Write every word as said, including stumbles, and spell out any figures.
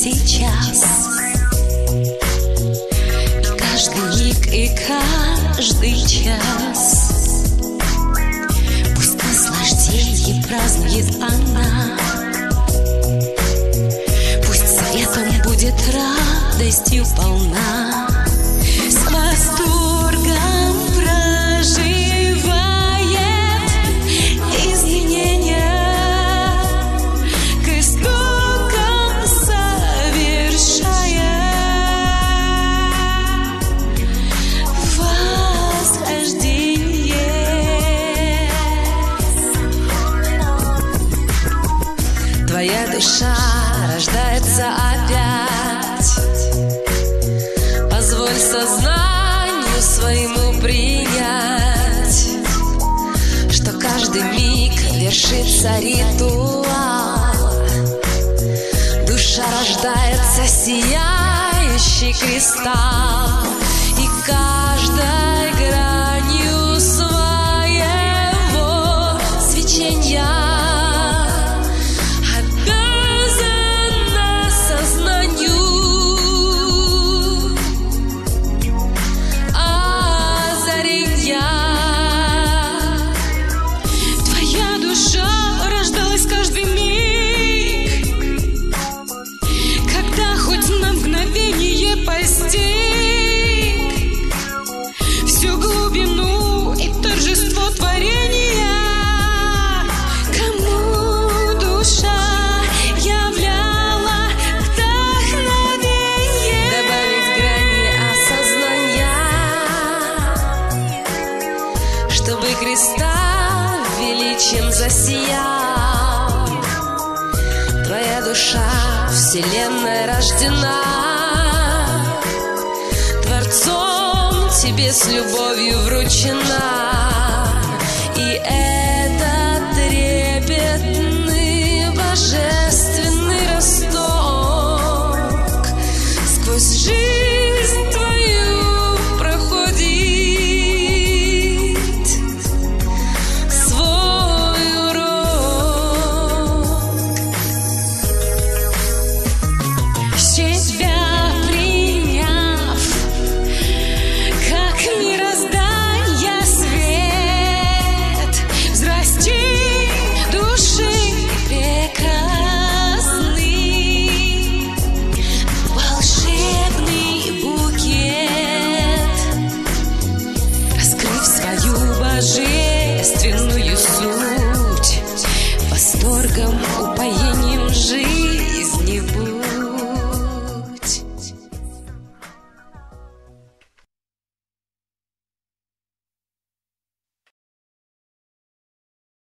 сейчас. И каждый миг, и каждый час пусть наслаждение празднует она. Пусть светом будет радостью полна. С восторгом проживает изменения, к истокам совершая восхождение. Твоя душа рождается опять. Позволь сознанию своему принять, что каждый миг вершится ритуал. Душа рождается сияющий кристалл, и каждой гранью своего свечения всю глубину и торжество творения. Кому душа являла вдохновение, добавить грани осознания, чтобы кристалл величием засиял. Твоя душа вселенной рождена, Творцом тебе с любовью вручена. И этот трепетный божественный росток сквозь жизнь твою проходит свой урок. Себя приняв как мироздание свет, взрасти души прекрасный волшебный букет, раскрыв свою божественную суть, восторгом упоить